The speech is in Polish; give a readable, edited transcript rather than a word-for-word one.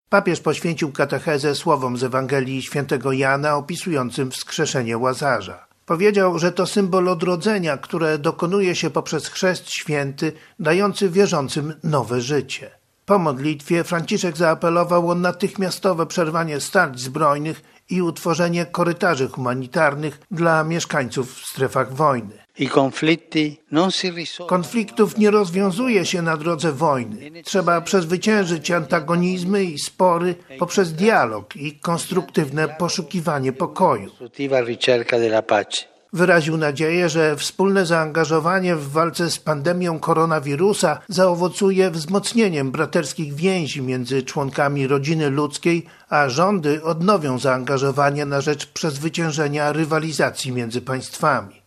Papież poświęcił katechezę słowom z Ewangelii Świętego Jana opisującym wskrzeszenie Łazarza. Powiedział, że to symbol odrodzenia, które dokonuje się poprzez chrzest święty, dający wierzącym nowe życie. Po modlitwie Franciszek zaapelował o natychmiastowe przerwanie starć zbrojnych i utworzenie korytarzy humanitarnych dla mieszkańców w strefach wojny. Konfliktów nie rozwiązuje się na drodze wojny. Trzeba przezwyciężyć antagonizmy i spory poprzez dialog i konstruktywne poszukiwanie pokoju. Wyraził nadzieję, że wspólne zaangażowanie w walce z pandemią koronawirusa zaowocuje wzmocnieniem braterskich więzi między członkami rodziny ludzkiej, a rządy odnowią zaangażowanie na rzecz przezwyciężenia rywalizacji między państwami.